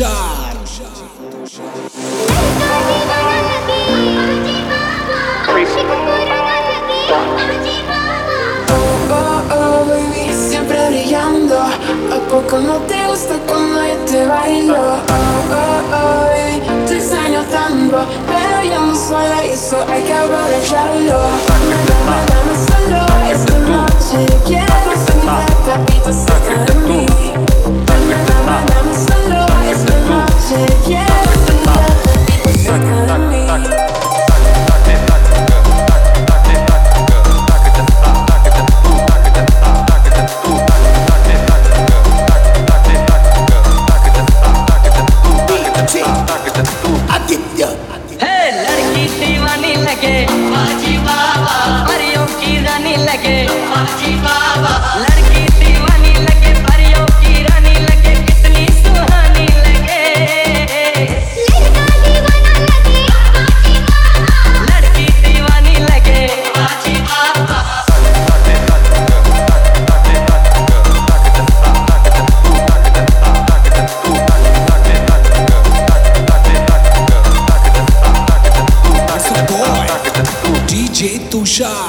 Tushar. Baby, siempre brillando. ¿A poco no te gusta cuando yo te bailo? Baby, te extraño tanto, pero ya no sola y eso hay que aprovecharlo. Dame solo esta noche, quiero sentir papito cerca de mí. Dame solo esta noche, quiero sentir papito cerca de mí. लड़की दीवानी लगे हाजी बाबा, परियों की रानी लगे हाजी बाबा। लड़की दीवानी लगे, परियों की रानी लगे, कितनी सुहानी लगे। लड़की दीवानी लगे हाजी बाबा। DJ Tushar.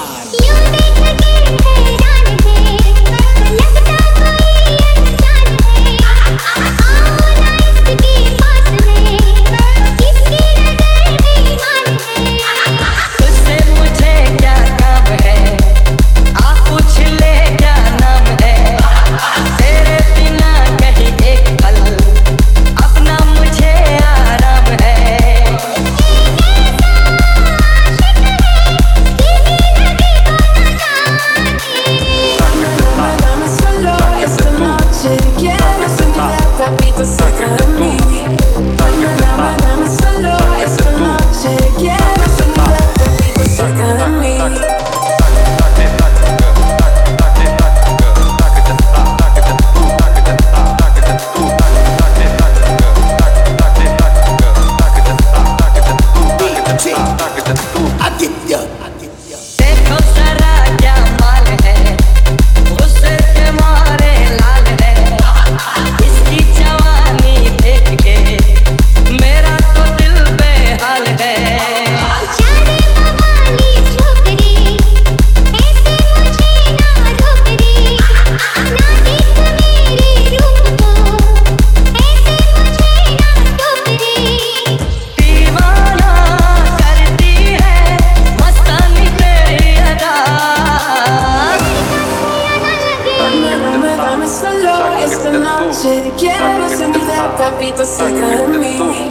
Quiero sentir papito cerca de mí.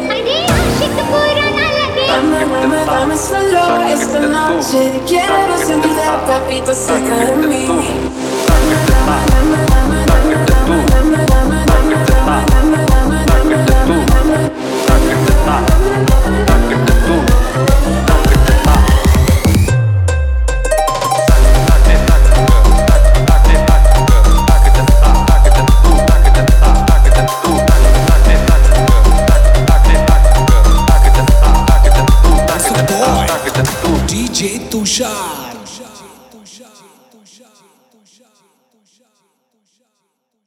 Dame solo esta noche. Quiero sentir papito cerca de mí. DJ Tushar.